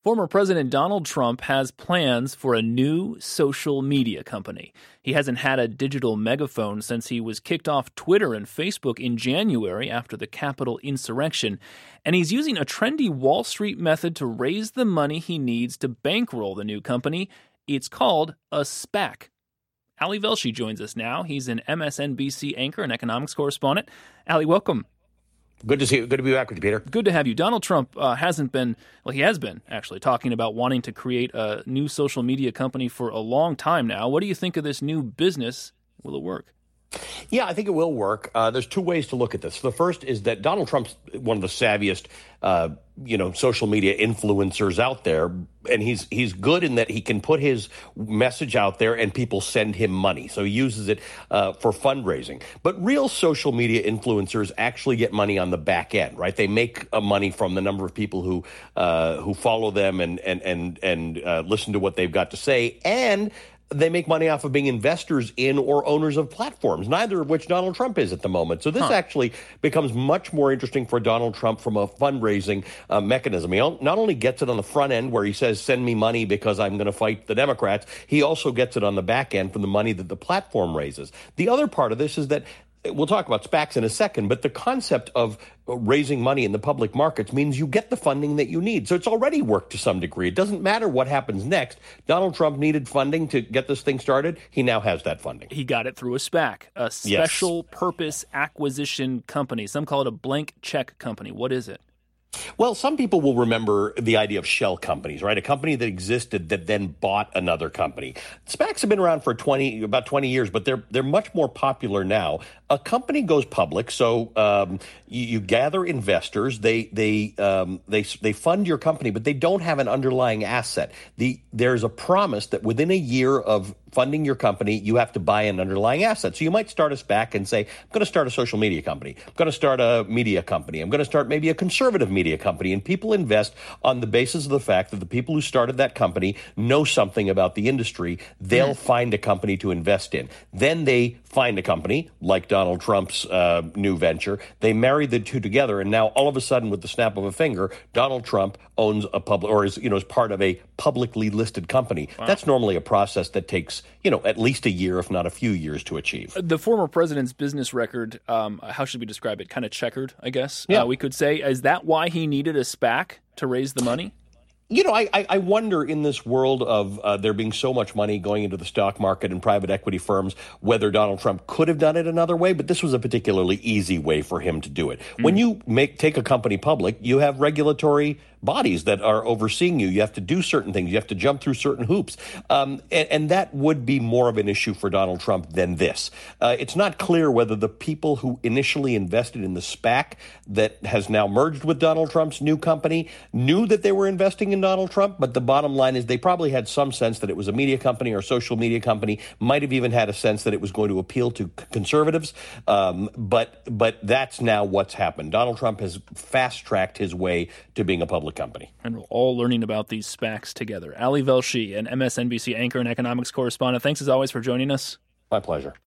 Former President Donald Trump has plans for a new social media company. He hasn't had a digital megaphone since he was kicked off Twitter and Facebook in January after the Capitol insurrection, and he's using a trendy Wall Street method to raise the money he needs to bankroll the new company. It's called a SPAC. Ali Velshi joins us now. He's an MSNBC anchor and economics correspondent. Ali, welcome. Good to see you. Good to be back with you, Peter. Good to have you. Donald Trump he has been actually talking about wanting to create a new social media company for a long time now. What do you think of this new business? Will it work? Yeah, I think it will work. There's two ways to look at this. The first is that Donald Trump's one of the savviest, social media influencers out there, and he's good in that he can put his message out there and people send him money. So he uses it for fundraising. But real social media influencers actually get money on the back end, right? They make money from the number of people who follow them and listen to what they've got to say, and they make money off of being investors in or owners of platforms, neither of which Donald Trump is at the moment. So this actually becomes much more interesting for Donald Trump from a fundraising mechanism. He not only gets it on the front end where he says, send me money because I'm going to fight the Democrats, he also gets it on the back end from the money that the platform raises. The other part of this is that we'll talk about SPACs in a second, but the concept of raising money in the public markets means you get the funding that you need. So it's already worked to some degree. It doesn't matter what happens next. Donald Trump needed funding to get this thing started. He now has that funding. He got it through a SPAC, a special purpose acquisition company. Some call it a blank check company. What is it? Well, some people will remember the idea of shell companies, right? A company that existed that then bought another company. SPACs have been around for about 20 years, but they're much more popular now. A company goes public, so you gather investors. They fund your company, but they don't have an underlying asset. There's a promise that within a year of funding your company, you have to buy an underlying asset. So you might start a SPAC and say, I'm going to start a social media company. I'm going to start a media company. I'm going to start maybe a conservative media company. And people invest on the basis of the fact that the people who started that company know something about the industry. They'll find a company to invest in. Then they find a company like Donald Trump's new venture. They marry the two together. And now all of a sudden, with the snap of a finger, Donald Trump owns a public or is part of a publicly listed company. Wow. That's normally a process that takes at least a year, if not a few years, to achieve. The former president's business record, how should we describe it? Kind of checkered, I guess, we could say. Is that why he needed a SPAC to raise the money? I wonder in this world of there being so much money going into the stock market and private equity firms, whether Donald Trump could have done it another way, but this was a particularly easy way for him to do it. When you take a company public, you have regulatory bodies that are overseeing you. You have to do certain things. You have to jump through certain hoops. And that would be more of an issue for Donald Trump than this. It's not clear whether the people who initially invested in the SPAC that has now merged with Donald Trump's new company knew that they were investing in Donald Trump, but the bottom line is they probably had some sense that it was a media company or a social media company, might have even had a sense that it was going to appeal to conservatives. But that's now what's happened. Donald Trump has fast-tracked his way to being a public company. And we're all learning about these SPACs together. Ali Velshi, an MSNBC anchor and economics correspondent. Thanks as always for joining us. My pleasure.